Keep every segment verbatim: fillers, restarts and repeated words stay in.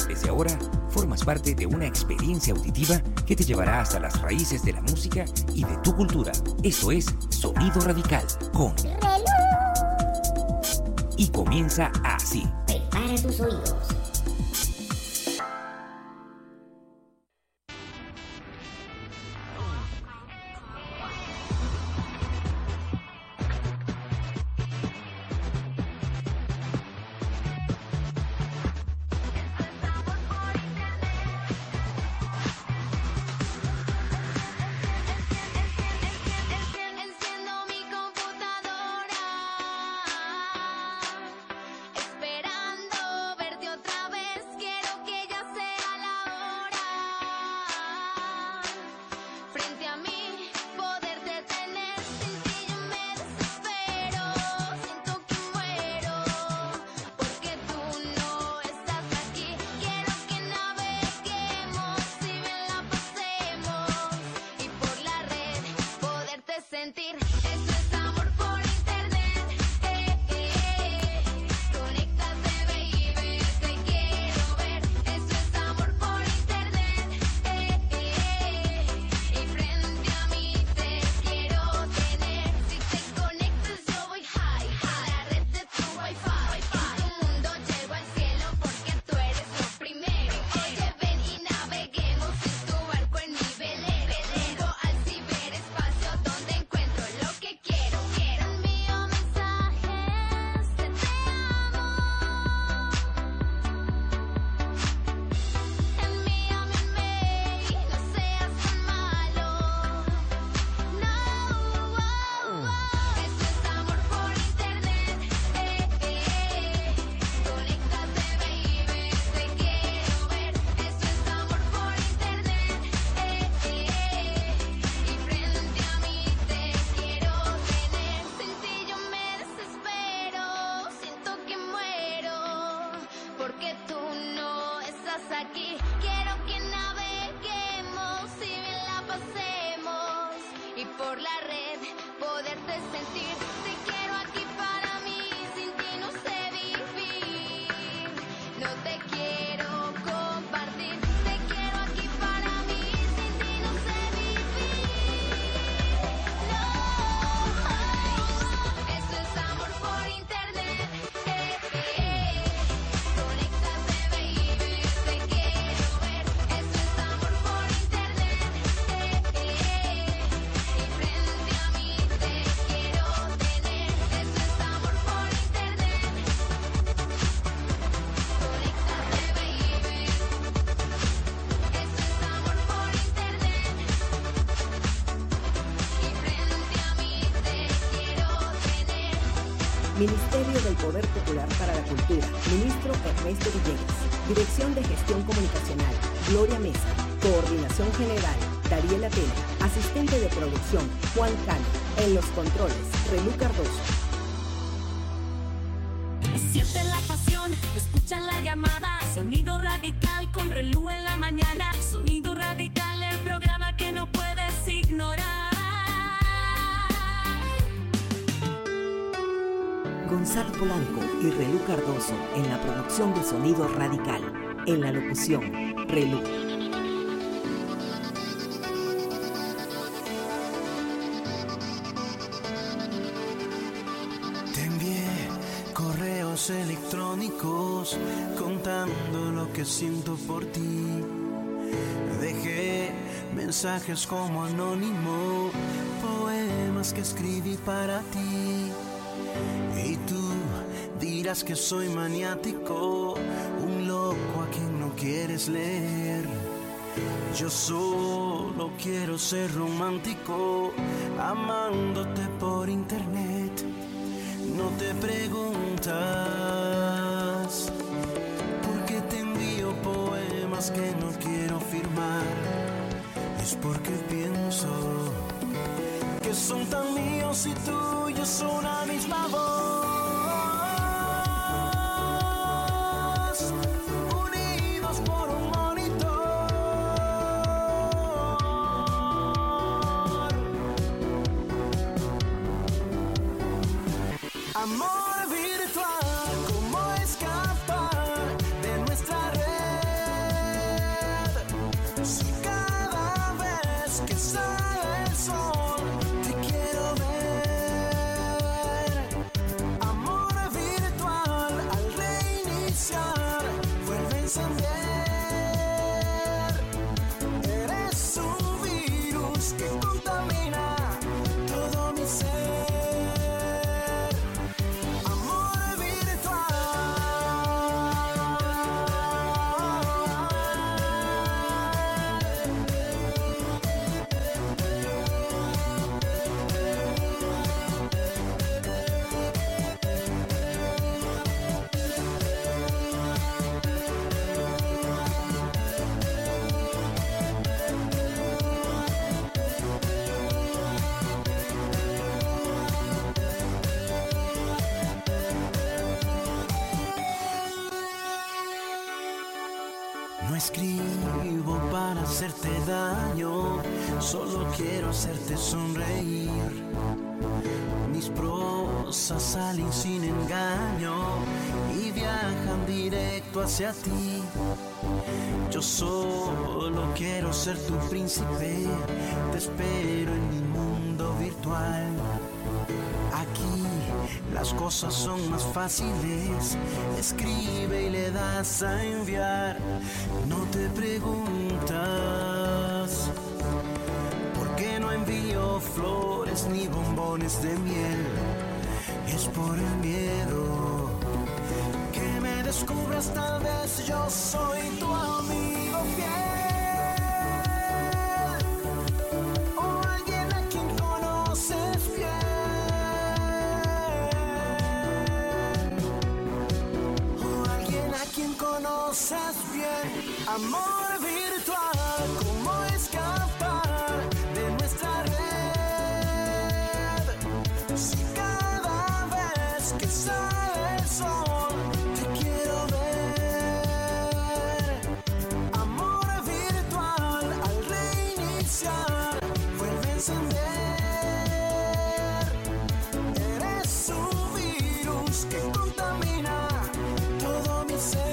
Desde ahora, formas parte de una experiencia auditiva que te llevará hasta las raíces de la música y de tu cultura. Esto es Sonido Radical con Relú. Y comienza así. Prepara tus oídos. Ministerio del Poder Popular para la Cultura, Ministro Ernesto Villegas. Dirección de Gestión Comunicacional, Gloria Mesa. Coordinación General, Dariela Tena. Asistente de Producción, Juan Cano. En los controles, Relú Cardoso. Siente la pasión, escucha la llamada. Sonido Radical con Relú en la mañana. Sonido Radical, el programa que no puedes ignorar. Gonzalo Polanco y Relú Cardoso en la producción de Sonido Radical. En la locución, Relú. Te envié correos electrónicos contando lo que siento por ti. Dejé mensajes como anónimo, poemas que escribí para ti. Y tú dirás que soy maniático, un loco a quien no quieres leer. Yo solo quiero ser romántico, amándote por internet. No te preguntas por qué te envío poemas que no quiero firmar. Es porque pienso que son tan míos y tuyos son una misma voz. Amor virtual, ¿cómo escapar de nuestra red? No escribo para hacerte daño, solo quiero hacerte sonreír. Mis prosas salen sin engaño y viajan directo hacia ti. Yo solo quiero ser tu príncipe, te espero en mi mundo virtual. Aquí las cosas son más fáciles, escribe y le das a enviar. No te preguntas por qué no envío flores ni bombones de miel. Es por el miedo que me descubras, tal vez yo soy tu amigo fiel. Conoces bien, amor virtual, cómo escapar de nuestra red. Si cada vez que sale el sol te quiero ver. Amor virtual, al reiniciar vuelve a encender. Eres un virus que contamina todo mi ser.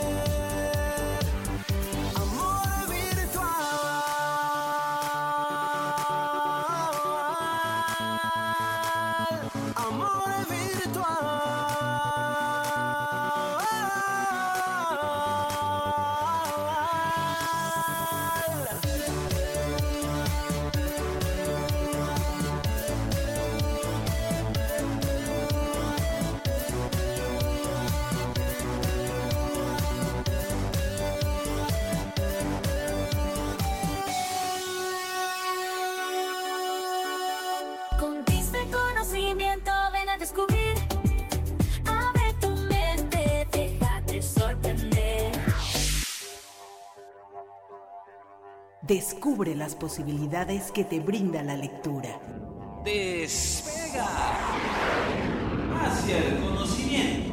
Descubre las posibilidades que te brinda la lectura. Despega hacia el conocimiento.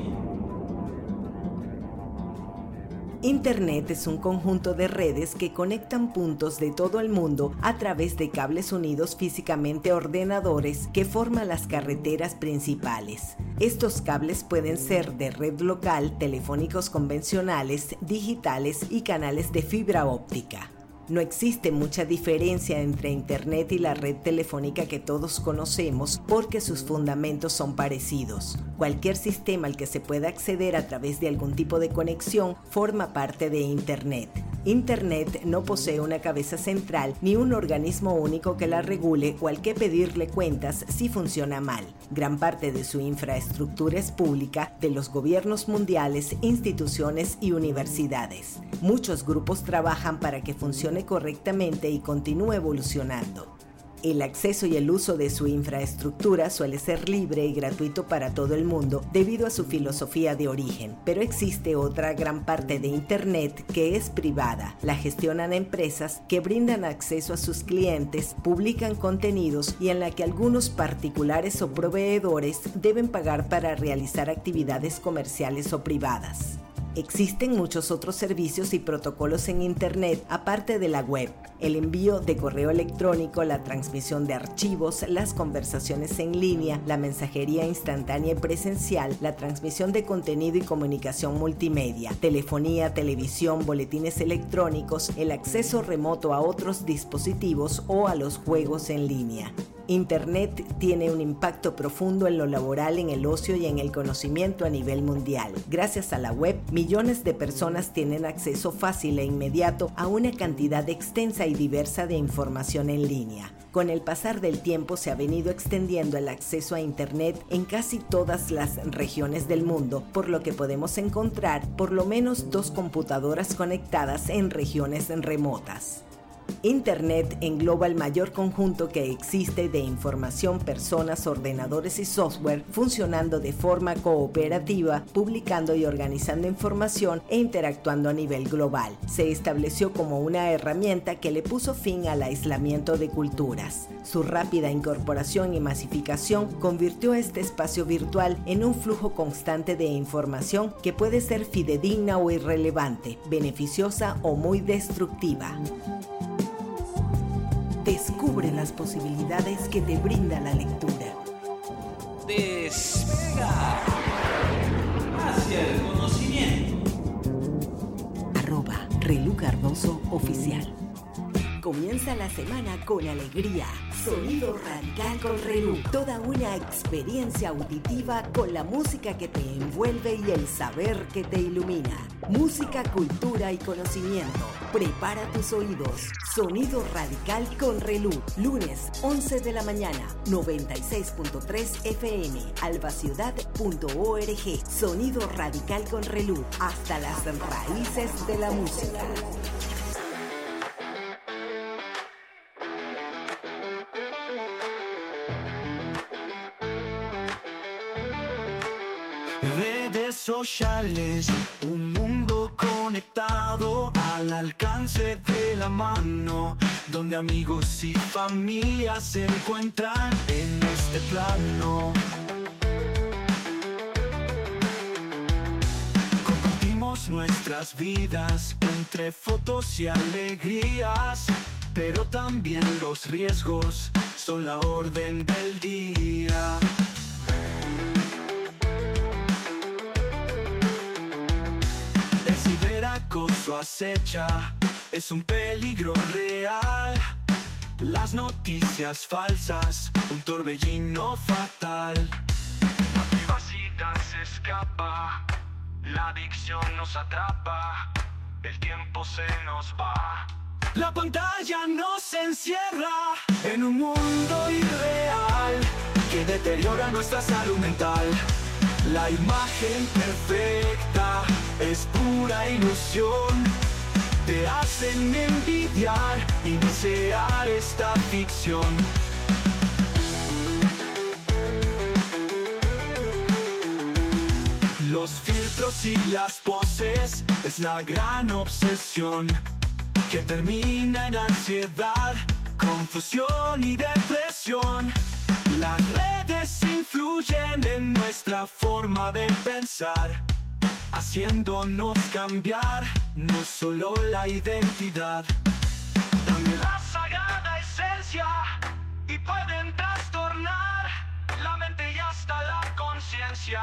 Internet es un conjunto de redes que conectan puntos de todo el mundo a través de cables unidos físicamente a ordenadores que forman las carreteras principales. Estos cables pueden ser de red local, telefónicos convencionales, digitales y canales de fibra óptica. No existe mucha diferencia entre Internet y la red telefónica que todos conocemos porque sus fundamentos son parecidos. Cualquier sistema al que se pueda acceder a través de algún tipo de conexión forma parte de Internet. Internet no posee una cabeza central ni un organismo único que la regule o al que pedirle cuentas si funciona mal. Gran parte de su infraestructura es pública de los gobiernos mundiales, instituciones y universidades. Muchos grupos trabajan para que funcione correctamente y continúe evolucionando. El acceso y el uso de su infraestructura suele ser libre y gratuito para todo el mundo debido a su filosofía de origen, pero existe otra gran parte de Internet que es privada. La gestionan empresas que brindan acceso a sus clientes, publican contenidos y en la que algunos particulares o proveedores deben pagar para realizar actividades comerciales o privadas. Existen muchos otros servicios y protocolos en Internet aparte de la web, el envío de correo electrónico, la transmisión de archivos, las conversaciones en línea, la mensajería instantánea y presencial, la transmisión de contenido y comunicación multimedia, telefonía, televisión, boletines electrónicos, el acceso remoto a otros dispositivos o a los juegos en línea. Internet tiene un impacto profundo en lo laboral, en el ocio y en el conocimiento a nivel mundial. Gracias a la web, millones de personas tienen acceso fácil e inmediato a una cantidad extensa y diversa de información en línea. Con el pasar del tiempo se ha venido extendiendo el acceso a Internet en casi todas las regiones del mundo, por lo que podemos encontrar por lo menos dos computadoras conectadas en regiones remotas. Internet engloba el mayor conjunto que existe de información, personas, ordenadores y software funcionando de forma cooperativa, publicando y organizando información e interactuando a nivel global. Se estableció como una herramienta que le puso fin al aislamiento de culturas. Su rápida incorporación y masificación convirtió este espacio virtual en un flujo constante de información que puede ser fidedigna o irrelevante, beneficiosa o muy destructiva. Descubre las posibilidades que te brinda la lectura. Despega hacia el conocimiento. Arroba Relú Cardoso Oficial. Comienza la semana con alegría. Sonido Radical con Relú. Toda una experiencia auditiva con la música que te envuelve y el saber que te ilumina. Música, cultura y conocimiento. Prepara tus oídos. Sonido Radical con Relú. Lunes, once de la mañana, noventa y seis punto tres F M. albaciudad punto org. Sonido Radical con Relú. Hasta las raíces de la música. Redes sociales, un mundo conectado al alcance de la mano, donde amigos y familias se encuentran en este plano. Compartimos nuestras vidas entre fotos y alegrías, pero también los riesgos son la orden del día. Acoso acecha, es un peligro real. Las noticias falsas, un torbellino fatal. La privacidad se escapa, la adicción nos atrapa, el tiempo se nos va. La pantalla nos encierra en un mundo irreal que deteriora nuestra salud mental. La imagen perfecta es pura ilusión. Te hacen envidiar y desear esta ficción. Los filtros y las poses es la gran obsesión que termina en ansiedad, confusión y depresión. Las redes influyen en nuestra forma de pensar, haciéndonos cambiar no solo la identidad, también la sagrada esencia, y pueden trastornar la mente y hasta la conciencia.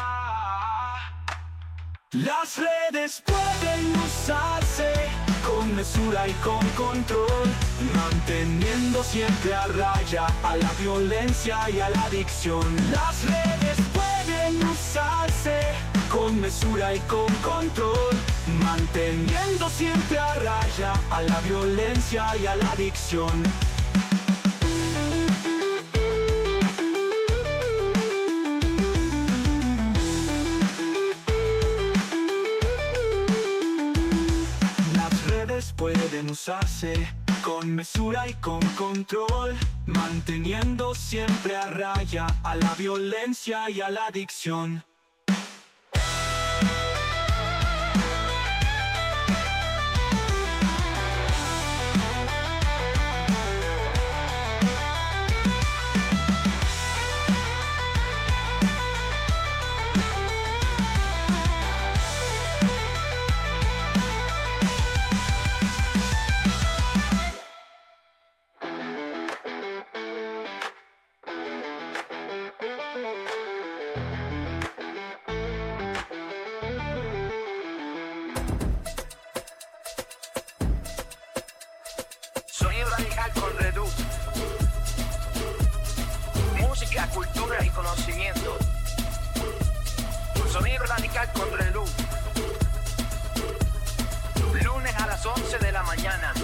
Las redes pueden usarse con mesura y con control, manteniendo siempre a raya a la violencia y a la adicción. Las redes pueden usarse con mesura y con control, manteniendo siempre a raya a la violencia y a la adicción. Pueden usarse con mesura y con control, manteniendo siempre a raya a la violencia y a la adicción. Con Relú. Música, cultura y conocimiento. Sonido Radical con Relú. Lunes a las once de la mañana.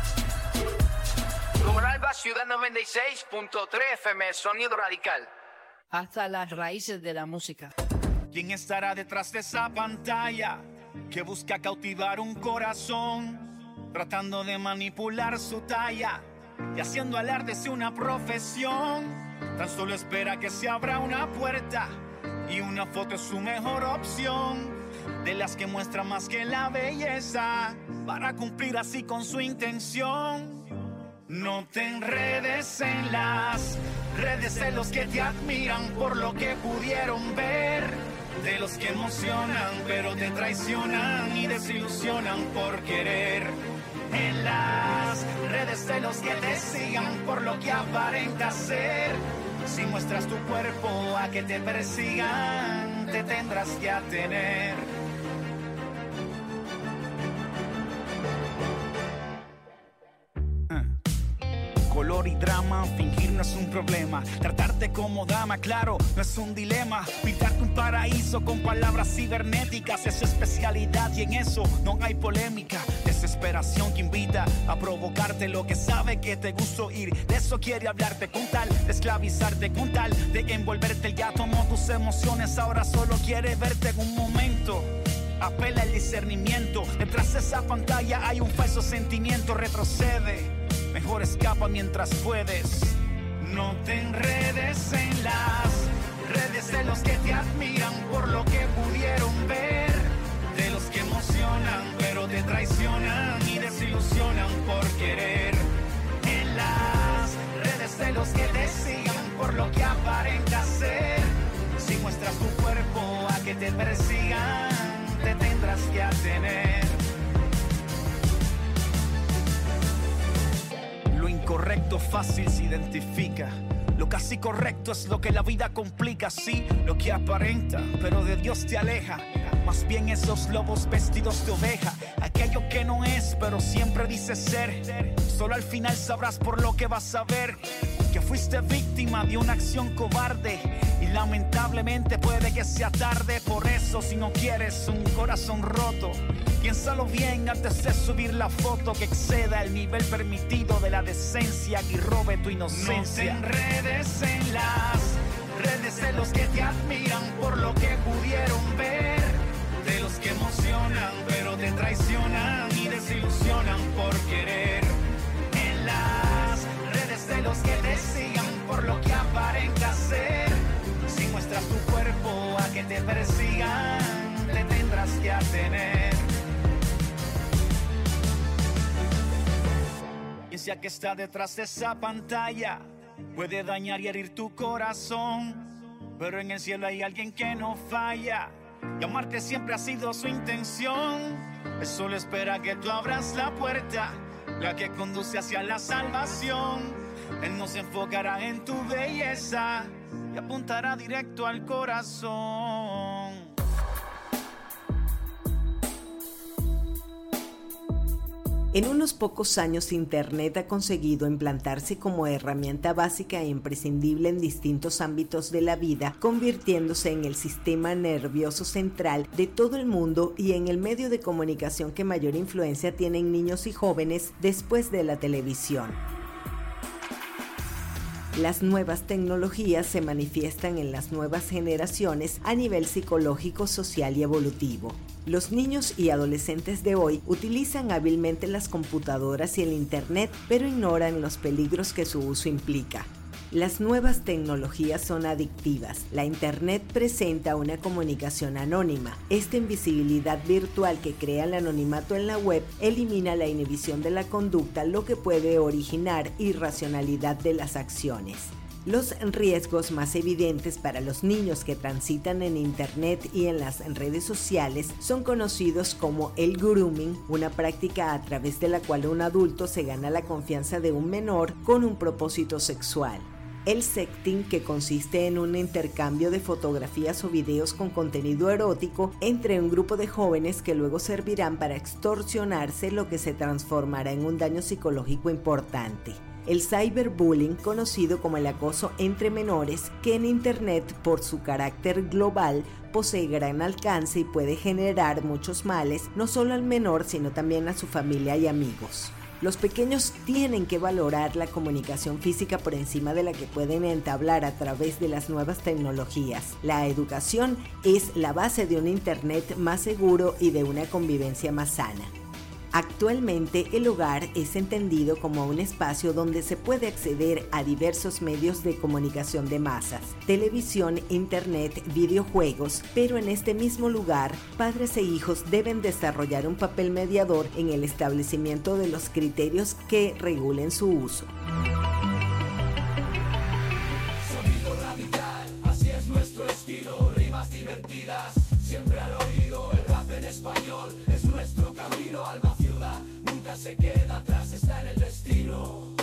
Por albaciudad noventa y seis punto tres F M. Sonido Radical. Hasta las raíces de la música. ¿Quién estará detrás de esa pantalla que busca cautivar un corazón? tratando de manipular su talla y haciendo alarde de una profesión. Tan solo espera que se abra una puerta y una foto es su mejor opción, de las que muestra más que la belleza, para cumplir así con su intención. No te enredes en las redes de los que te admiran por lo que pudieron ver, de los que emocionan pero te traicionan y desilusionan por querer. En las redes de los que te sigan por lo que aparentas ser, si muestras tu cuerpo a que te persigan, te tendrás que atener. Color y drama, fingir no es un problema. Tratarte como dama, claro, no es un dilema. Pintarte un paraíso con palabras cibernéticas es su especialidad y en eso no hay polémica. Desesperación que invita a provocarte lo que sabe que te gusta oír. De eso quiere hablarte con tal de esclavizarte, con tal de envolverte. El ya tomó tus emociones, ahora solo quiere verte en un momento. Apela el discernimiento. Detrás de esa pantalla hay un falso sentimiento. Retrocede. Mejor escapa mientras puedes. No te enredes en las redes de los que te admiran por lo que pudieron ver, de los que emocionan pero te traicionan y desilusionan por querer. En las redes de los que te sigan por lo que aparenta ser, si muestras tu cuerpo a que te persigan, te tendrás que atener. Lo incorrecto fácil se identifica. Lo casi correcto es lo que la vida complica. Sí, lo que aparenta, pero de Dios te aleja. Más bien esos lobos vestidos de oveja. Aquello que no es, pero siempre dice ser. Solo al final sabrás por lo que vas a ver que fuiste víctima de una acción cobarde. Y lamentablemente puede que sea tarde. Por eso, si no quieres un corazón roto, piénsalo bien antes de subir la foto que exceda el nivel permitido de la decencia y robe tu inocencia. No te enredes en las redes de los que te admiran por lo que pudieron ver, de los que emocionan pero te traicionan y desilusionan por querer. En las redes de los que te sigan por lo que aparenta ser, si muestras tu cuerpo a que te persigan, te tendrás que atener. Y sea que está detrás de esa pantalla, puede dañar y herir tu corazón, pero en el cielo hay alguien que no falla, y amarte siempre ha sido su intención. Él solo espera que tú abras la puerta, la que conduce hacia la salvación. Él no se enfocará en tu belleza y apuntará directo al corazón. En unos pocos años, Internet ha conseguido implantarse como herramienta básica e imprescindible en distintos ámbitos de la vida, convirtiéndose en el sistema nervioso central de todo el mundo y en el medio de comunicación que mayor influencia tienen niños y jóvenes después de la televisión. Las nuevas tecnologías se manifiestan en las nuevas generaciones a nivel psicológico, social y evolutivo. Los niños y adolescentes de hoy utilizan hábilmente las computadoras y el Internet, pero ignoran los peligros que su uso implica. Las nuevas tecnologías son adictivas. La Internet presenta una comunicación anónima. Esta invisibilidad virtual que crea el anonimato en la web elimina la inhibición de la conducta, lo que puede originar irracionalidad de las acciones. Los riesgos más evidentes para los niños que transitan en Internet y en las redes sociales son conocidos como el grooming, una práctica a través de la cual un adulto se gana la confianza de un menor con un propósito sexual. El sexting, que consiste en un intercambio de fotografías o videos con contenido erótico entre un grupo de jóvenes que luego servirán para extorsionarse, lo que se transformará en un daño psicológico importante. El cyberbullying, conocido como el acoso entre menores, que en Internet, por su carácter global, posee gran alcance y puede generar muchos males, no solo al menor, sino también a su familia y amigos. Los pequeños tienen que valorar la comunicación física por encima de la que pueden entablar a través de las nuevas tecnologías. La educación es la base de un Internet más seguro y de una convivencia más sana. Actualmente, el hogar es entendido como un espacio donde se puede acceder a diversos medios de comunicación de masas, televisión, internet, videojuegos, pero en este mismo lugar, padres e hijos deben desarrollar un papel mediador en el establecimiento de los criterios que regulen su uso. Sonido radical, así es nuestro estilo, rimas divertidas, siempre al oído, el rap en español es nuestro camino, alma ciudad, nunca se queda atrás, está en el destino.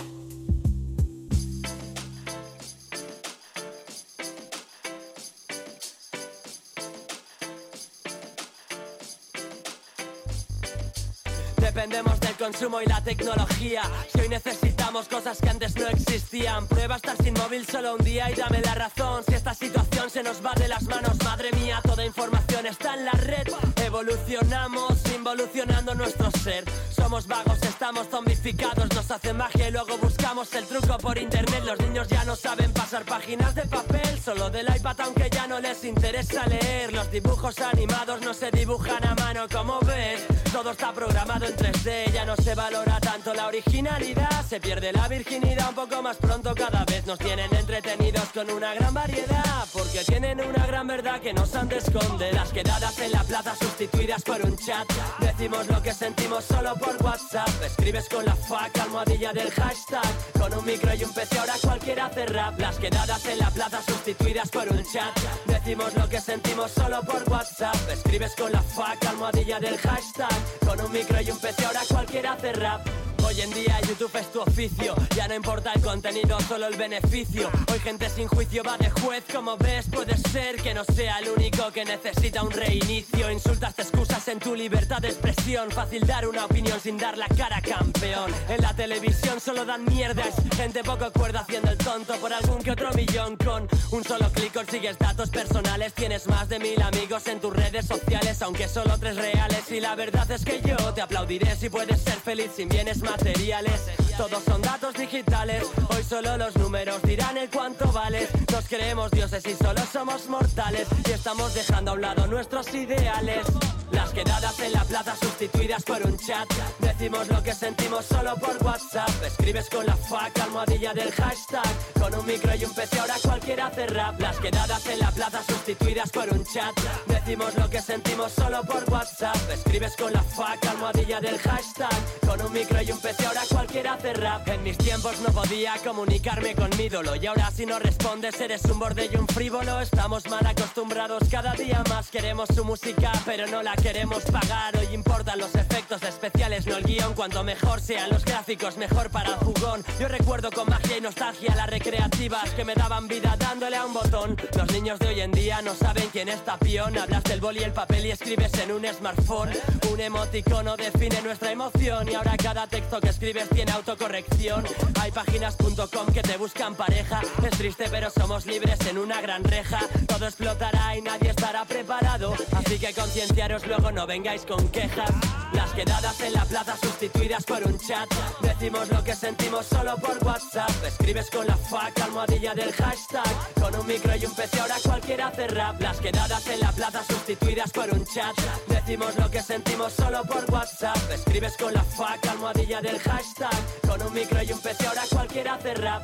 Dependemos del consumo y la tecnología. Si hoy necesitamos cosas que antes no existían, prueba estar sin móvil solo un día y dame la razón. Si esta situación se nos va de las manos, madre mía, toda información está en la red. Evolucionamos involucionando nuestro ser. Somos vagos, estamos zombificados, nos hace magia y luego buscamos el truco por internet. Los niños ya no saben pasar páginas de papel, solo del iPad aunque ya no les interesa leer. Los dibujos animados no se dibujan a mano, como ves. Todo está programado en tres D, ya no se valora tanto la originalidad. Se pierde la virginidad un poco más pronto cada vez. Nos tienen entretenidos con una gran variedad, porque tienen una gran verdad que nos han de esconder. Las quedadas en la plaza sustituidas por un chat. Decimos lo que sentimos solo por WhatsApp. Escribes con la fac, almohadilla del hashtag. Con un micro y un P C ahora cualquiera hace rap. Las quedadas en la plaza sustituidas por un chat. Decimos lo que sentimos solo por WhatsApp. Escribes con la fac, almohadilla del hashtag. Con un micro y un P C ahora cualquiera hace rap. Hoy en día YouTube es tu oficio, ya no importa el contenido, solo el beneficio. Hoy gente sin juicio va de juez, como ves, puede ser que no sea el único que necesita un reinicio. Insultas, te excusas en tu libertad de expresión, fácil dar una opinión sin dar la cara, campeón. En la televisión solo dan mierdas, gente poco cuerda haciendo el tonto por algún que otro millón. Con un solo clic consigues datos personales, tienes más de mil amigos en tus redes sociales, aunque solo tres reales. Y la verdad es que yo te aplaudiré si puedes ser feliz sin bienes materiales. Todos son datos digitales, hoy solo los números dirán el cuánto vales. Nos creemos dioses y solo somos mortales, y estamos dejando a un lado nuestros ideales. Las quedadas en la plaza sustituidas por un chat. Decimos lo que sentimos solo por WhatsApp. Escribes con la fac, almohadilla del hashtag. Con un micro y un P C ahora cualquiera hace rap. Las quedadas en la plaza sustituidas por un chat. Decimos lo que sentimos solo por WhatsApp. Escribes con la fac, almohadilla del hashtag. Con un micro y un P C ahora cualquiera hace rap. En mis tiempos no podía comunicarme con mi ídolo, y ahora si no respondes eres un borde y un frívolo. Estamos mal acostumbrados, cada día más queremos su música pero no la queremos pagar. Hoy importan los efectos especiales, no el guión. Cuanto mejor sean los gráficos, mejor para el jugón. Yo recuerdo con magia y nostalgia las recreativas que me daban vida dándole a un botón. Los niños de hoy en día no saben quién es Tapión. Hablas del boli y el papel y escribes en un smartphone. Un emoticono define nuestra emoción, y ahora cada texto que escribes tiene autocorrección. Hay páginas punto com que te buscan pareja. Es triste pero somos libres en una gran reja. Todo explotará y nadie estará preparado, así que concienciaros, luego no vengáis con quejas. Las quedadas en la plaza sustituidas por un chat. Decimos lo que sentimos solo por WhatsApp. Escribes con la fac, almohadilla del hashtag. Con un micro y un P C ahora cualquiera hace rap. Las quedadas en la plaza sustituidas por un chat. Decimos lo que sentimos solo por WhatsApp. Escribes con la fac, almohadilla del hashtag. Con un micro y un P C ahora cualquiera hace rap.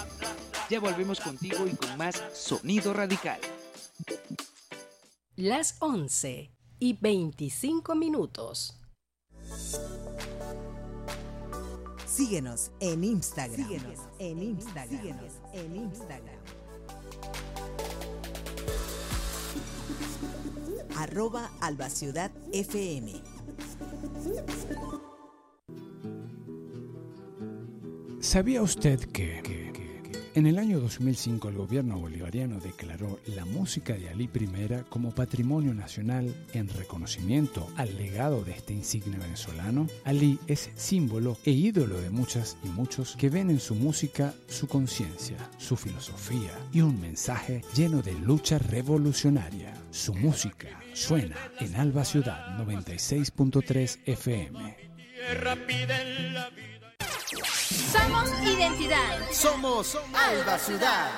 Ya volvemos contigo y con más Sonido Radical. Las once y veinticinco minutos. Síguenos en Instagram. Síguenos en Instagram. Síguenos en Instagram. Arroba Alba Ciudad F M. ¿Sabía usted que, que, que en el año dos mil cinco el gobierno bolivariano declaró la música de Alí Primera como patrimonio nacional en reconocimiento al legado de este insigne venezolano? Alí es símbolo e ídolo de muchas y muchos que ven en su música su conciencia, su filosofía y un mensaje lleno de lucha revolucionaria. Su música suena en Alba Ciudad noventa y seis punto tres F M. Somos identidad. Somos Alba Ciudad.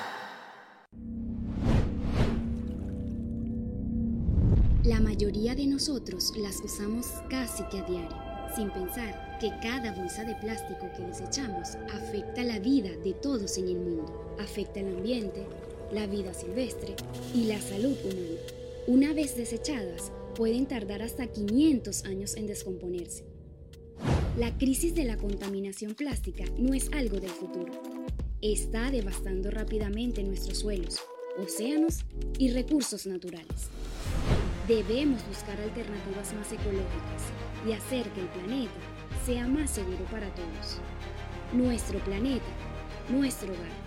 La mayoría de nosotros las usamos casi que a diario. sin pensar que cada bolsa de plástico que desechamos afecta la vida de todos en el mundo, afecta el ambiente, la vida silvestre y la salud humana. Una vez desechadas, pueden tardar hasta quinientos años en descomponerse. La crisis de la contaminación plástica no es algo del futuro. Está devastando rápidamente nuestros suelos, océanos y recursos naturales. Debemos buscar alternativas más ecológicas y hacer que el planeta sea más seguro para todos. Nuestro planeta, nuestro hogar.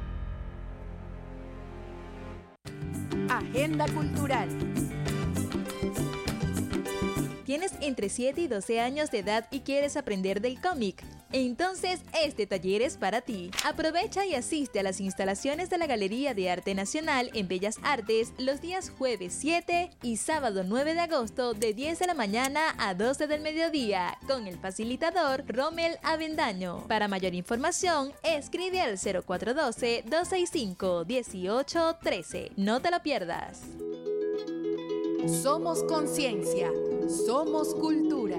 Agenda Cultural. ¿Tienes entre siete y doce años de edad y quieres aprender del cómic? Entonces, este taller es para ti. Aprovecha y asiste a las instalaciones de la Galería de Arte Nacional en Bellas Artes los días jueves siete y sábado nueve de agosto de diez de la mañana a doce del mediodía con el facilitador Rommel Avendaño. Para mayor información, escribe al cero cuatro uno dos, dos seis cinco, uno ocho uno tres. No te lo pierdas. Somos conciencia, somos cultura.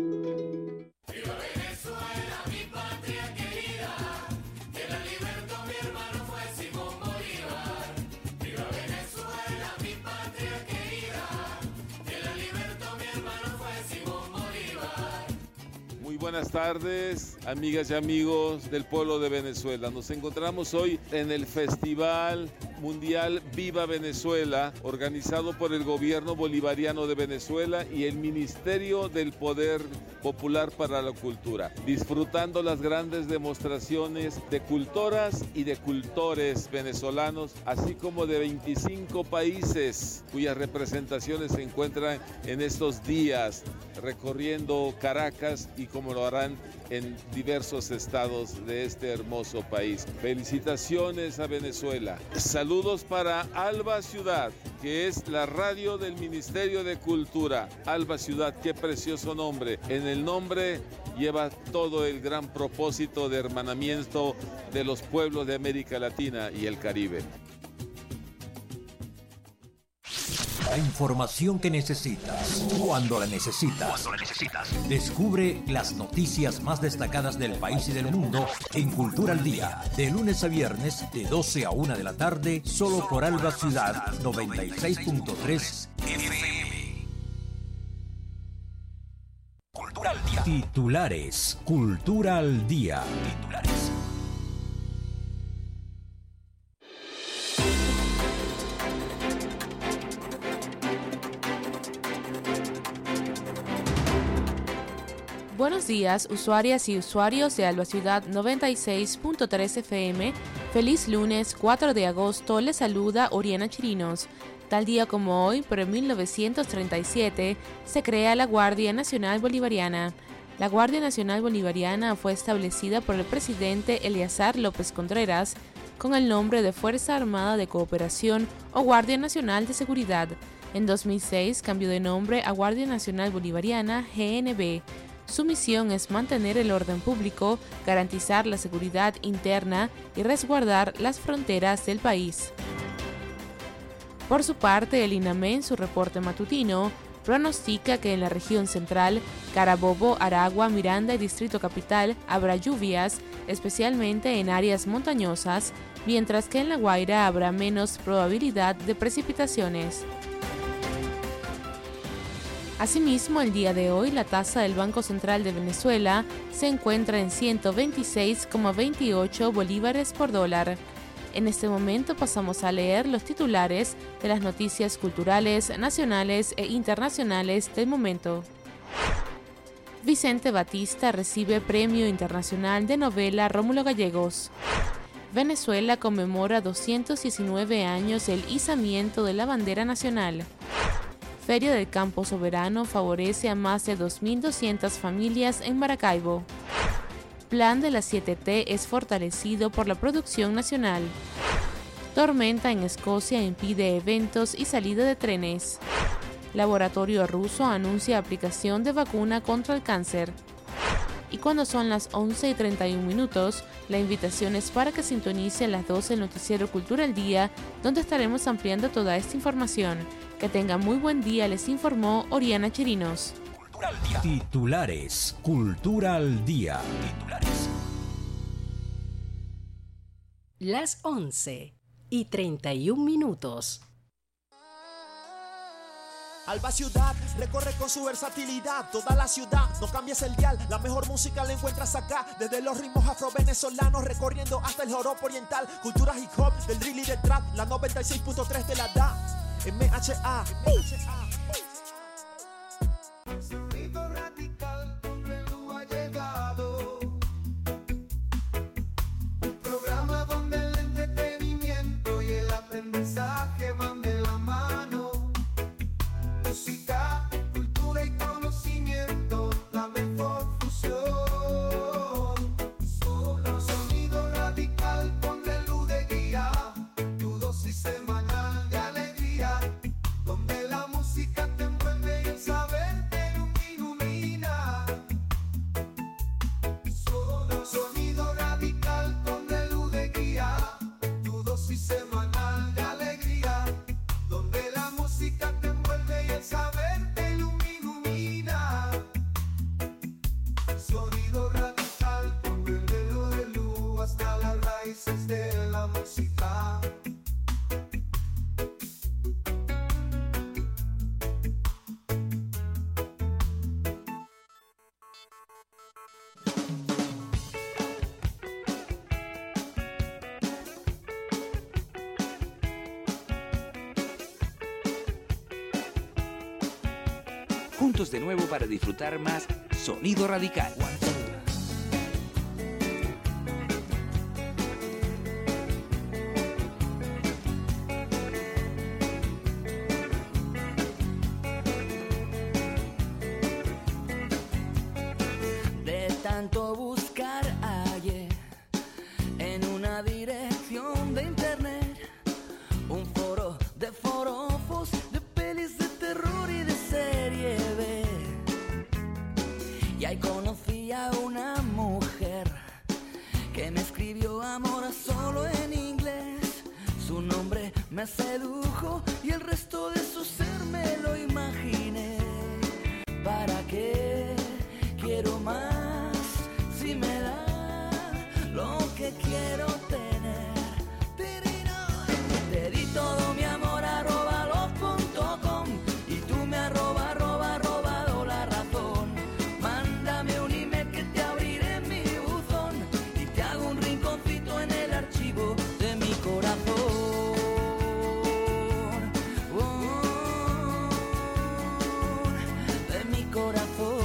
Buenas tardes, amigas y amigos del pueblo de Venezuela. Nos encontramos hoy en el Festival Mundial Viva Venezuela, organizado por el Gobierno Bolivariano de Venezuela y el Ministerio del Poder Popular para la Cultura, disfrutando las grandes demostraciones de cultoras y de cultores venezolanos, así como de veinticinco países cuyas representaciones se encuentran en estos días recorriendo Caracas y como lo harán en diversos estados de este hermoso país. Felicitaciones a Venezuela. Saludos para Alba Ciudad, que es la radio del Ministerio de Cultura. Alba Ciudad, qué precioso nombre. En el nombre lleva todo el gran propósito de hermanamiento de los pueblos de América Latina y el Caribe. La información que necesitas, cuando la necesitas. Cuando la necesitas. Descubre las noticias más destacadas del país y del mundo en Cultura al Día, de lunes a viernes, de doce a una de la tarde, solo por Alba Ciudad noventa y seis punto tres F M. Cultura al Día. Titulares. Cultura al Día. Titulares. Buenos días, usuarias y usuarios de Alba Ciudad noventa y seis punto tres F M. Feliz lunes cuatro de agosto, les saluda Oriana Chirinos. Tal día como hoy, pero en mil novecientos treinta y siete, se crea la Guardia Nacional Bolivariana. La Guardia Nacional Bolivariana fue establecida por el presidente Eleazar López Contreras con el nombre de Fuerza Armada de Cooperación o Guardia Nacional de Seguridad. En dos mil seis cambió de nombre a Guardia Nacional Bolivariana G N B. Su misión es mantener el orden público, garantizar la seguridad interna y resguardar las fronteras del país. Por su parte, el INAME en su reporte matutino pronostica que en la región central, Carabobo, Aragua, Miranda y Distrito Capital habrá lluvias, especialmente en áreas montañosas, mientras que en La Guaira habrá menos probabilidad de precipitaciones. Asimismo, el día de hoy, la tasa del Banco Central de Venezuela se encuentra en ciento veintiséis coma veintiocho bolívares por dólar. En este momento pasamos a leer los titulares de las noticias culturales, nacionales e internacionales del momento. Vicente Batista recibe Premio Internacional de Novela Rómulo Gallegos. Venezuela conmemora doscientos diecinueve años del izamiento de la bandera nacional. Feria del Campo Soberano favorece a más de dos mil doscientas familias en Maracaibo. Plan de la siete T es fortalecido por la producción nacional. Tormenta en Escocia impide eventos y salida de trenes. Laboratorio ruso anuncia aplicación de vacuna contra el cáncer. Y cuando son las once y treinta y un minutos, la invitación es para que sintonicen las doce el noticiero Cultura al Día, donde estaremos ampliando toda esta información. Que tengan muy buen día, les informó Oriana Chirinos. Cultura al día. Titulares. Cultura al día. Titulares. Las once y treinta y un minutos. Alba Ciudad recorre con su versatilidad toda la ciudad, no cambies el dial, la mejor música la encuentras acá, desde los ritmos afro-venezolanos recorriendo hasta el joropo oriental, cultura hip hop, del drill y del trap, la noventa y seis punto tres te la da, M H A. Sonido radical, donde tú has llegado. Un programa donde el entretenimiento y el aprendizaje van de la mano. Música, cultura y conocimiento, la mejor fusión. Solo sonido radical, donde luz de guía, tu dosis semanal de alegría, donde la música te envuelve y el saber te ilumina. Solo sonido radical, donde luz de guía, tu dosis semanal de alegría, donde la música te envuelve y el saber te ilumina. Sonido radical, con el dedo de luz hasta las raíces de la música. Juntos de nuevo para disfrutar más Sonido Radical. De tanto buscar hallé en una dirección de internet un foro de forofos, de pelis de terror y de serie B. Y ahí conocí a una mujer que me escribió amor solo en inglés. Su nombre me sedujo y el resto de su ser me lo imaginé. ¿Para qué quiero más si me da lo que quiero tener? Te di todo mi amor arroba love punto com y tú me arroba arroba robado la razón. Mándame un email que te abriré mi buzón y te hago un rinconcito en el archivo de mi corazón. Oh, de mi corazón.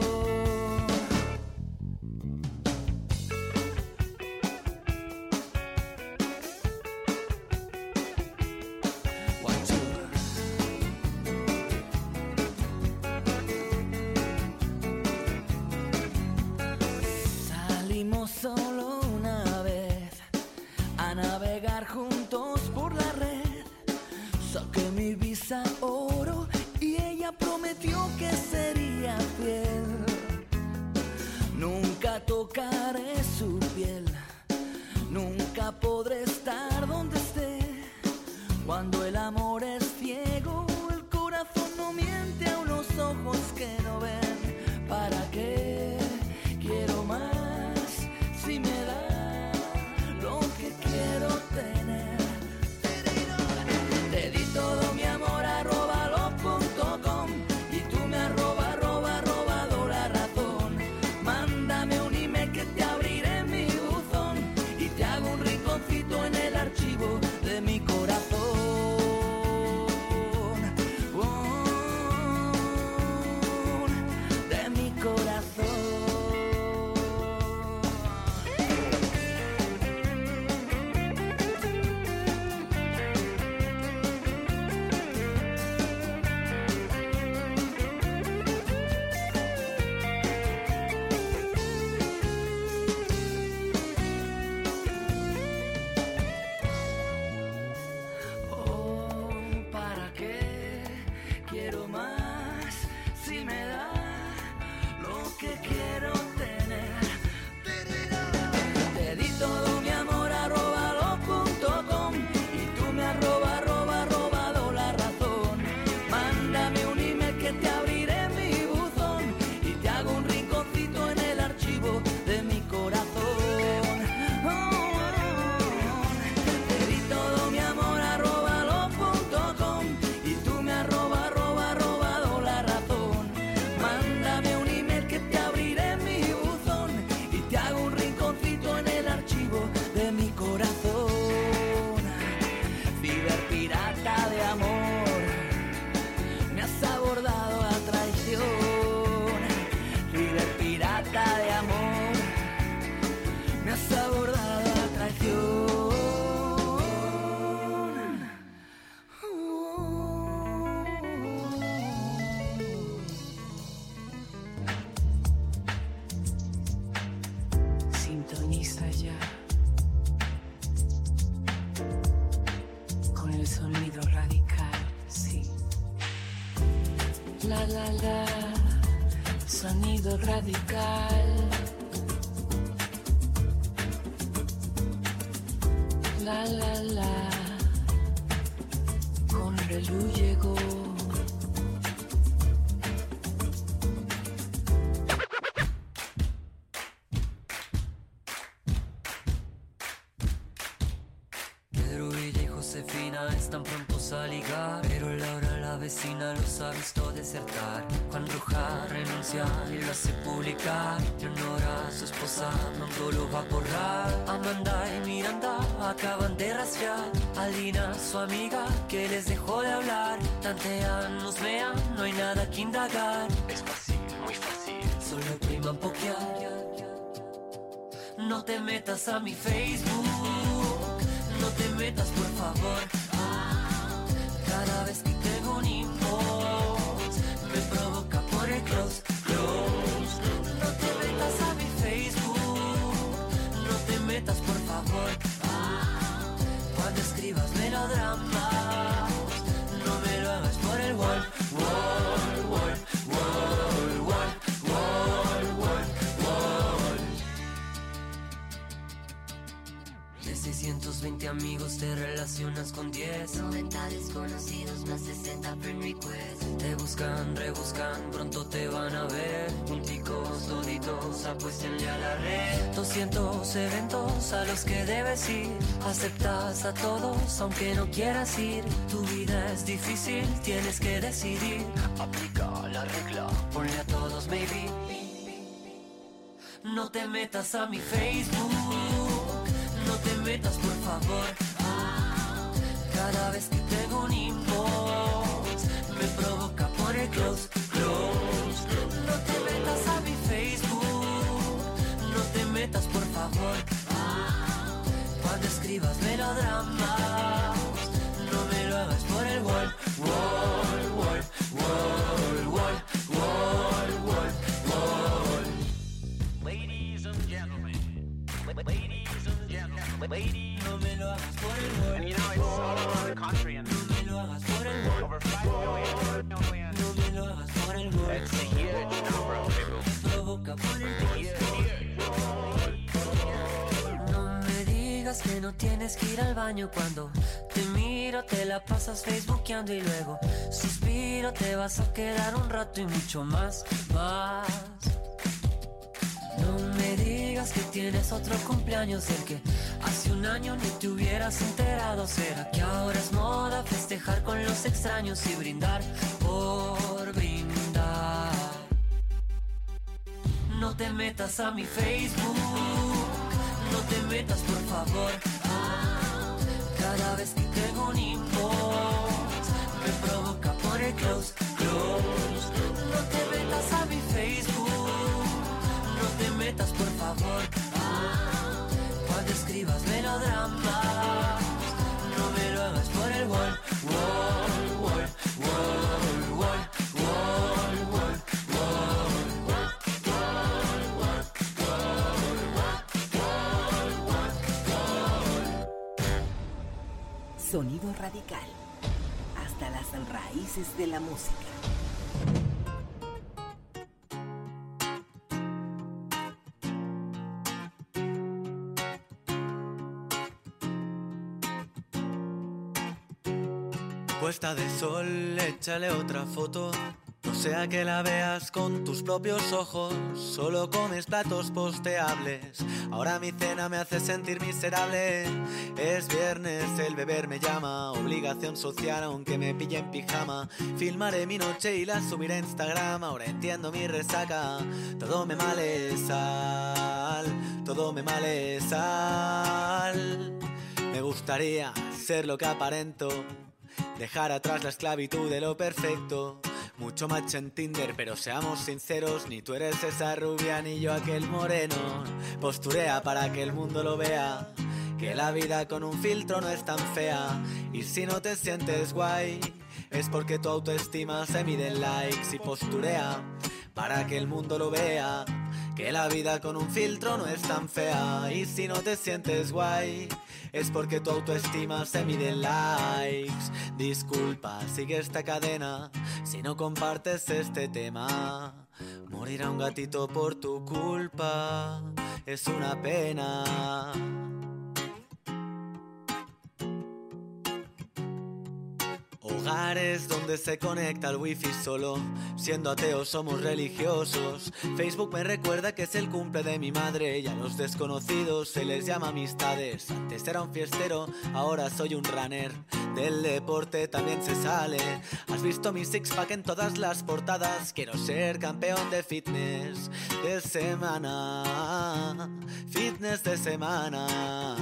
Salimos solo una vez a navegar juntos por la red. Saqué mi visa oro y ella prometió que sería fiel. Nunca tocaré su piel, nunca podré estar donde esté. Cuando el amor es ciego, el corazón no miente a unos ojos que no ven. ¿Para qué quiero más si me da lo que quiero tener? Te di todo mi amor arroba love punto com y tú me arroba arroba robado la razón. Mándame un email que te abriré mi buzón y te hago un rinconcito en el archivo de mi corazón. Oh, de mi corazón. Oh, ¿para qué quiero más si me da lo que quiero tener? Te di todo mi amor arroba love punto com y tú me arroba arroba robado la razón. Mándame un email que te abriré mi buzón La la la, sonido radical. La la la, con Relú llegó. Pedro, Villa y Josefina están prontos a ligar, pero Laura, la vecina, los ha visto desertar. Juan Roja renuncia y lo hace publicar. Leonora, su esposa, no lo va a borrar. Amanda y Miranda acaban de rastrear. Alina, su amiga, que les dejó de hablar. Tantean, nos vean, no hay nada que indagar. Es fácil, muy fácil, solo priman pokear. No te metas a mi Facebook, no te metas por favor. Cada vez que tengo un inbox me provoca por el close, close. No te metas a mi Facebook, no te metas por favor. Cuando escribas melodramas, no me lo hagas por el wall, wall, wall, wall, wall, wall, wall, wall. De seiscientos veinte amigos te relacionas con diez. noventa desconocidos más sesenta friend requests. Te buscan, rebuscan, pronto te van a ver. Punticos, doditos, apuéstenle a la red. doscientos eventos a los que debes ir. Aceptas a todos aunque no quieras ir. Tu vida es difícil, tienes que decidir. Aplica la regla, ponle a todos maybe. No te metas a mi Facebook, no te metas por favor. Cada vez que tengo un inbox me provoca por el close, close. No te metas a mi Facebook, no te metas por favor. Cuando escribas melodramas, no me lo hagas por el wall, wall, wall, wall, wall, wall, wall, wall. Ladies and gentlemen, ladies and gentlemen, ladies, no me lo hagas por el wall. And you know it's all over the country and no me lo hagas por el wall. Over five million, million. No me lo hagas por el wall. It's a huge number of people. Me provoca por el wall. Que no tienes que ir al baño cuando te miro, te la pasas facebookeando y luego suspiro, te vas a quedar un rato y mucho más, más. No me digas que tienes otro cumpleaños del que hace un año ni te hubieras enterado. ¿Será que ahora es moda festejar con los extraños y brindar por brindar? No te metas a mi Facebook, no te metas por favor. Cada vez que tengo un inbox me provoca por el close, close. No te metas a mi Facebook, no te metas por favor. Cuando escribas melodramas, no me lo hagas por el wall, wall, wall, wall, wall, wall, wall, wall. Sonido radical. Hasta las raíces de la música. Puesta de sol, échale otra foto. No sea que la veas con tus propios ojos. Solo comes platos posteables. Ahora mi cena me hace sentir miserable. Es viernes, el beber me llama. Obligación social aunque me pille en pijama. Filmaré mi noche y la subiré a Instagram. Ahora entiendo mi resaca. Todo me male sal. Todo me male sal. Me gustaría ser lo que aparento. Dejar atrás la esclavitud de lo perfecto. Mucho match en Tinder, pero seamos sinceros. Ni tú eres esa rubia, ni yo aquel moreno. Posturea para que el mundo lo vea. Que la vida con un filtro no es tan fea. Y si no te sientes guay, es porque tu autoestima se mide en likes. Y posturea para que el mundo lo vea. Que la vida con un filtro no es tan fea. Y si no te sientes guay, es porque tu autoestima se mide en likes. Disculpa, sigue esta cadena si no compartes este tema. Morirá un gatito por tu culpa, es una pena. Hogares donde se conecta el wifi solo, siendo ateos somos religiosos. Facebook me recuerda que es el cumple de mi madre y a los desconocidos se les llama amistades. Antes era un fiestero, ahora soy un runner. Del deporte también se sale. Has visto mi six pack en todas las portadas. Quiero ser campeón de fitness de semana. Fitness de semana.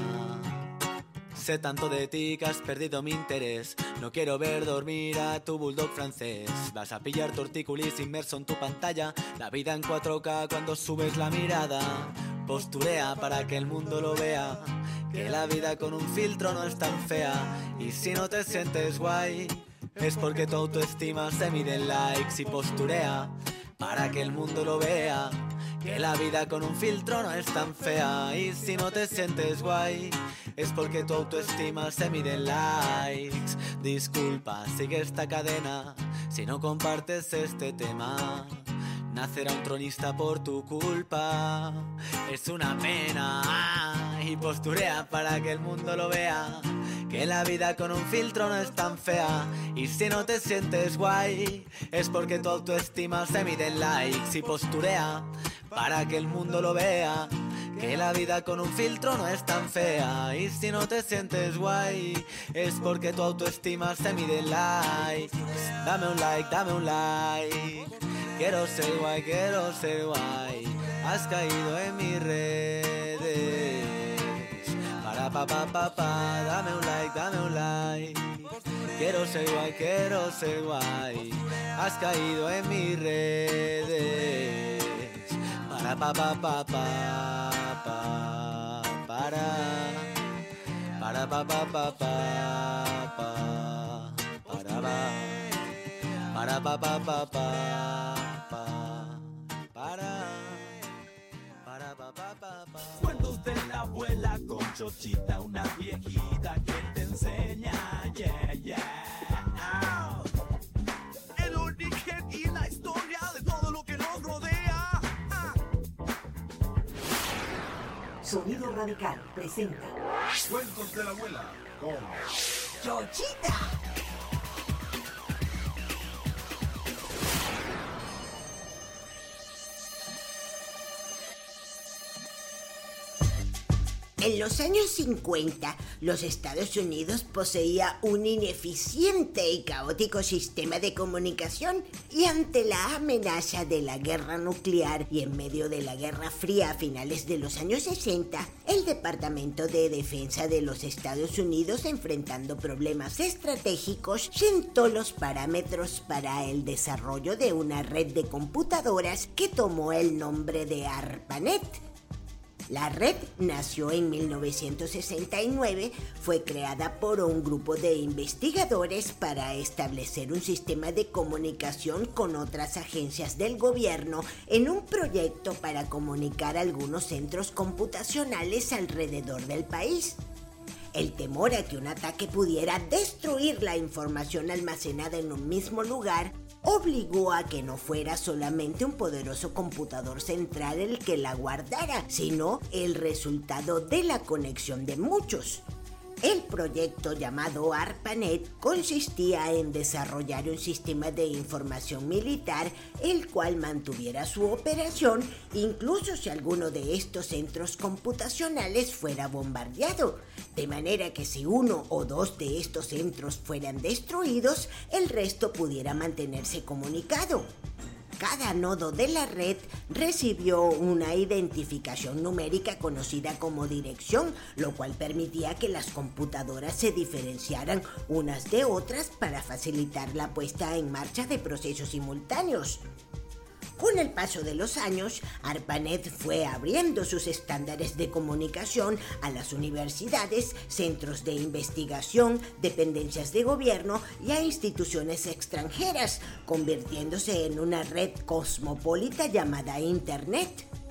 Sé tanto de ti que has perdido mi interés. No quiero ver dormir a tu bulldog francés. Vas a pillar tortícolis inmerso en tu pantalla. La vida en cuatro K cuando subes la mirada. Posturea para que el mundo lo vea, que la vida con un filtro no es tan fea. Y si no te sientes guay, es porque tu autoestima se mide en likes. Y posturea para que el mundo lo vea, que la vida con un filtro no es tan fea. Y si no te sientes guay, es porque tu autoestima se mide en likes. Disculpa, sigue esta cadena si no compartes este tema. Nacerá un tronista por tu culpa, es una pena. Y posturea para que el mundo lo vea, que la vida con un filtro no es tan fea. Y si no te sientes guay, es porque tu autoestima se mide en likes. Y posturea para que el mundo lo vea, que la vida con un filtro no es tan fea. Y si no te sientes guay, es porque tu autoestima se mide en likes. Dame un like, dame un like. Quiero ser guay, quiero ser guay. Has caído en mis redes. Para pa pa pa pa. Dame un like, dame un like. Quiero ser guay, quiero ser guay. Has caído en mis redes. Para pa pa pa pa pa. Para. Para pa pa pa pa pa. Para pa. Para pa pa pa pa. Para, para, pa, pa, pa, pa. Cuentos de la abuela con Chochita, una viejita que te enseña, yeah, yeah. Oh. El origen y la historia de todo lo que nos rodea. Ah. Sonido Radical presenta Cuentos de la abuela con Chochita. En los años cincuenta, los Estados Unidos poseía un ineficiente y caótico sistema de comunicación y ante la amenaza de la guerra nuclear y en medio de la Guerra Fría a finales de los años sesenta, el Departamento de Defensa de los Estados Unidos, enfrentando problemas estratégicos, sentó los parámetros para el desarrollo de una red de computadoras que tomó el nombre de ARPANET. La red nació en mil novecientos sesenta y nueve, fue creada por un grupo de investigadores para establecer un sistema de comunicación con otras agencias del gobierno en un proyecto para comunicar algunos centros computacionales alrededor del país. El temor a que un ataque pudiera destruir la información almacenada en un mismo lugar obligó a que no fuera solamente un poderoso computador central el que la guardara, sino el resultado de la conexión de muchos. El proyecto llamado ARPANET consistía en desarrollar un sistema de información militar el cual mantuviera su operación incluso si alguno de estos centros computacionales fuera bombardeado, de manera que si uno o dos de estos centros fueran destruidos, el resto pudiera mantenerse comunicado. Cada nodo de la red recibió una identificación numérica conocida como dirección, lo cual permitía que las computadoras se diferenciaran unas de otras para facilitar la puesta en marcha de procesos simultáneos. Con el paso de los años, ARPANET fue abriendo sus estándares de comunicación a las universidades, centros de investigación, dependencias de gobierno y a instituciones extranjeras, convirtiéndose en una red cosmopolita llamada Internet.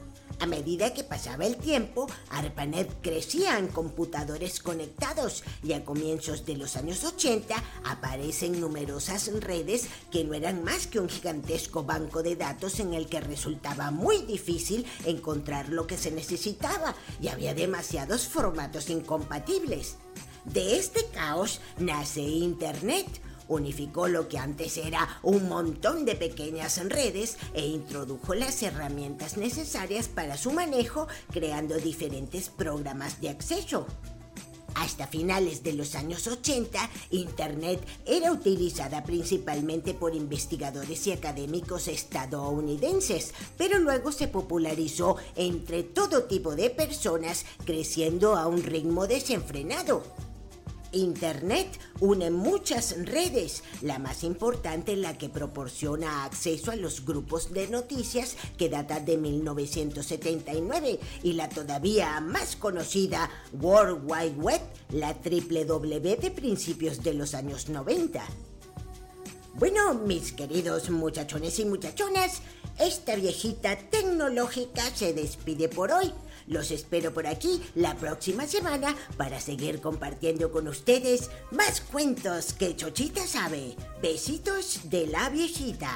A medida que pasaba el tiempo, ARPANET crecía en computadores conectados y a comienzos de los años ochenta aparecen numerosas redes que no eran más que un gigantesco banco de datos en el que resultaba muy difícil encontrar lo que se necesitaba y había demasiados formatos incompatibles. De este caos nace Internet. Unificó lo que antes era un montón de pequeñas redes e introdujo las herramientas necesarias para su manejo, creando diferentes programas de acceso. Hasta finales de los años ochenta, Internet era utilizada principalmente por investigadores y académicos estadounidenses, pero luego se popularizó entre todo tipo de personas, creciendo a un ritmo desenfrenado. Internet une muchas redes, la más importante la que proporciona acceso a los grupos de noticias que data de mil novecientos setenta y nueve y la todavía más conocida World Wide Web, la doble u doble u doble u de principios de los años noventa. Bueno, mis queridos muchachones y muchachonas, esta viejita tecnológica se despide por hoy. Los espero por aquí la próxima semana para seguir compartiendo con ustedes más cuentos que Chochita sabe. Besitos de la viejita.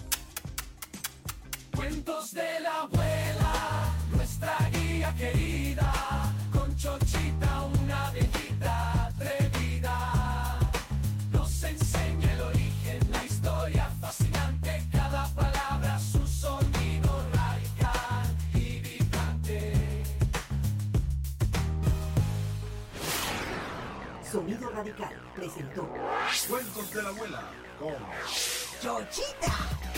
Cuentos de la abuela, nuestra guía querida, con Chochita una viejita atrevida. Nos enseña el origen, la historia fascinante, cada palabra su sonido radical y vibrante. Sonido Radical presentó Cuentos de la abuela con Chochita.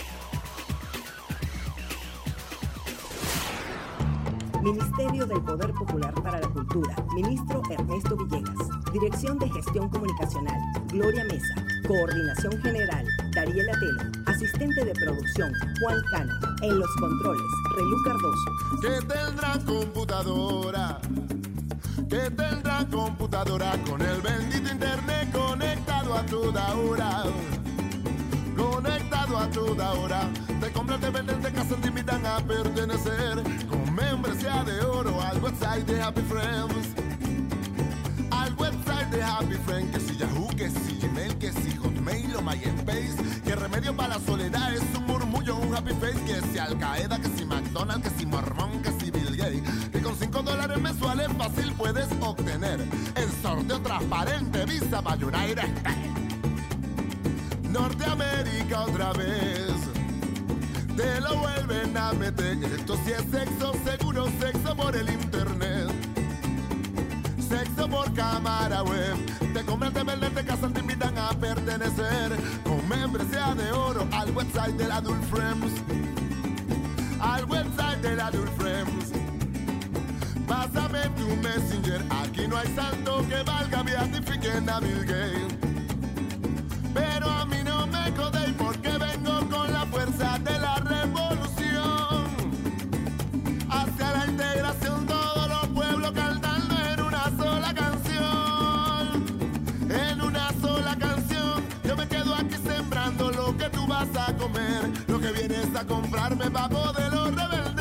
Ministerio del Poder Popular para la Cultura, Ministro Ernesto Villegas. Dirección de Gestión Comunicacional, Gloria Mesa. Coordinación General, Dariela Telo. Asistente de Producción, Juan Cano. En los controles, Relú Cardoso. Que tendrá computadora, que tendrá computadora con el bendito internet conectado a toda hora. Conectado a toda hora. Te compran, te venden, te casan, te invitan a pertenecer con membresía de oro al website de Happy Friends. Al website de Happy Friends. Que si Yahoo, que si Gmail, que si Hotmail o MySpace. Que remedio para la soledad es un murmullo, un happy face. Que si Al Qaeda, que si McDonald's, que si Mormón, que si Bill Gates. Que con cinco dólares mensuales fácil puedes obtener el sorteo transparente Visa para United States. Norteamérica otra vez, te lo vuelven a meter. Esto sí es sexo seguro, sexo por el internet, sexo por cámara web. Te compran, te venden, te casan, te invitan a pertenecer con membresía de oro al website del Adult Friends. Al website del Adult Friends. Pásame tu messenger, aquí no hay santo que valga, beatifiquen a Bill Gates. Pero a mí no me jodéis porque vengo con la fuerza de la revolución. Hacia la integración todos los pueblos cantando en una sola canción. En una sola canción. Yo me quedo aquí sembrando lo que tú vas a comer. Lo que vienes a comprarme pa' poderlo revender.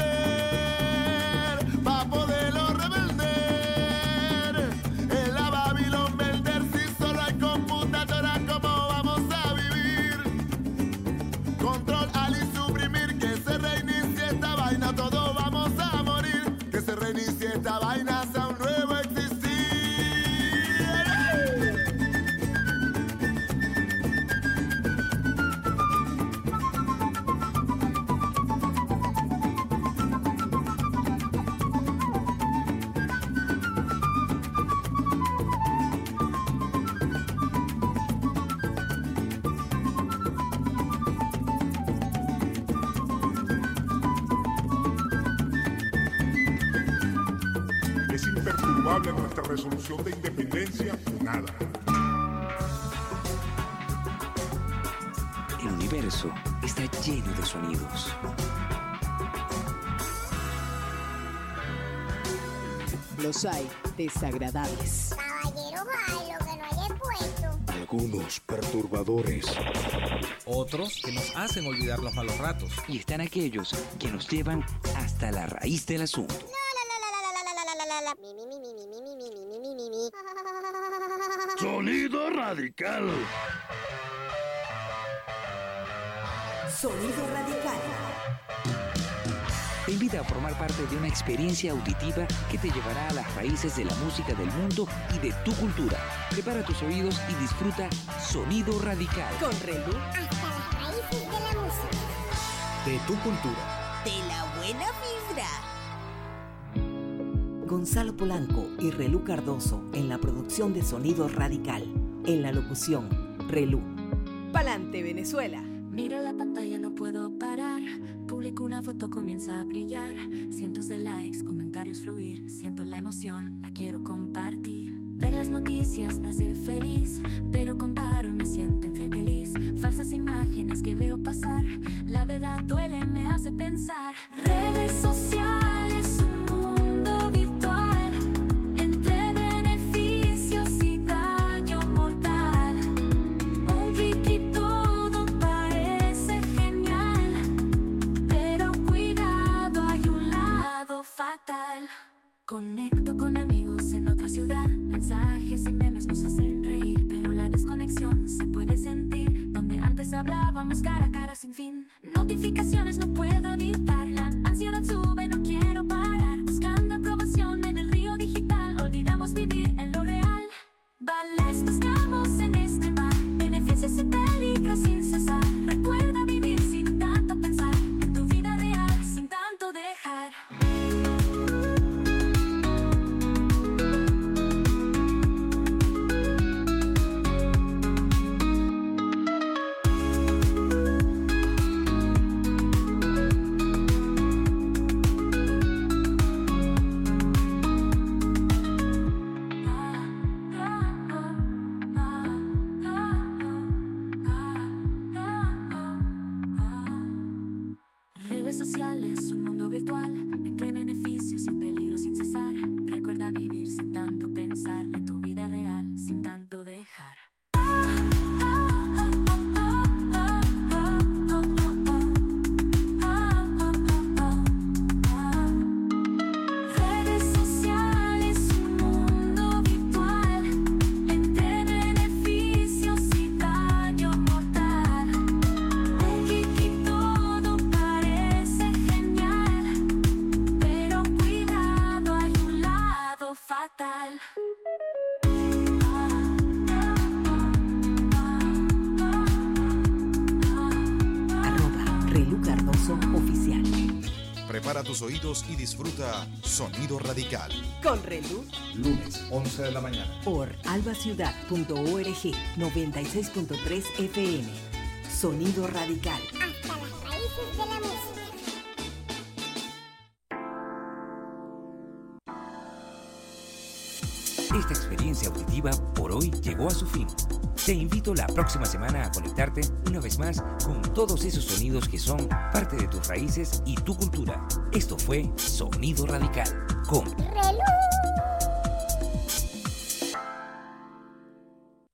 Pa' poderlo revender. En la Babylon Belder si solo hay computadora como control al y suprimir, que se reinicie esta vaina, todos vamos a morir, que se reinicie esta vaina hasta un nuevo existir. Nuestra resolución de independencia, nada. El universo está lleno de sonidos. Los hay desagradables. Caballero, bailo que no haya puesto. algunos perturbadores, otros que nos hacen olvidar los malos ratos. Y están aquellos que nos llevan hasta la raíz del asunto. Sonido Radical. Sonido Radical. Te invita a formar parte de una experiencia auditiva que te llevará a las raíces de la música del mundo y de tu cultura. Prepara tus oídos y disfruta Sonido Radical. Con Relú. Hasta las raíces de la música. De tu cultura. De la buena vibra. Gonzalo Polanco y Relú Cardoso en la producción de Sonido Radical. En la locución, Relú. Pa'lante, Venezuela. Miro la pantalla, no puedo parar. Publico una foto, comienza a brillar. Cientos de likes, comentarios fluir. Siento la emoción, la quiero compartir. Ver las noticias me hace feliz, pero comparo y me siento infeliz. Falsas imágenes que veo pasar, la verdad duele, me hace pensar. Redes sociales, un mundo virtual, entre beneficios y daño mortal. Un clic y todo parece genial, pero cuidado, hay un lado fatal. Conecto con amigos en otra ciudad, mensajes y memes nos hacen reír, pero la desconexión se puede sentir, donde antes hablábamos cara a cara sin fin. Notificaciones no puedo evitar, la ansiedad sube, no quiero parar, buscando aprobación en el río digital, olvidamos vivir en lo real. Vales buscamos en este mar, beneficios y peligros sin cesar. Recuerda vivir sin tanto pensar, en tu vida real sin tanto dejar. Redes sociales, un mundo virtual, entre beneficios y peligros sin cesar. Recuerda vivir sin tanto pensar, en tu vida real sin tanto dejar. Redes sociales, un mundo virtual, entre beneficios y daño mortal. Un clic y todo parece genial, pero cuidado, hay un lado fatal. Arroba Relú Cardoso Oficial. Prepara tus oídos y disfruta Sonido Radical. Con Relú. Lunes, once de la mañana. Por albaciudad punto org noventa y seis punto tres F M. Sonido Radical. Hasta las raíces de la música. Esta experiencia auditiva por hoy llegó a su fin. Te invito la próxima semana a conectarte una vez más con todos esos sonidos que son parte de tus raíces y tu cultura. Esto fue Sonido Radical con Relú.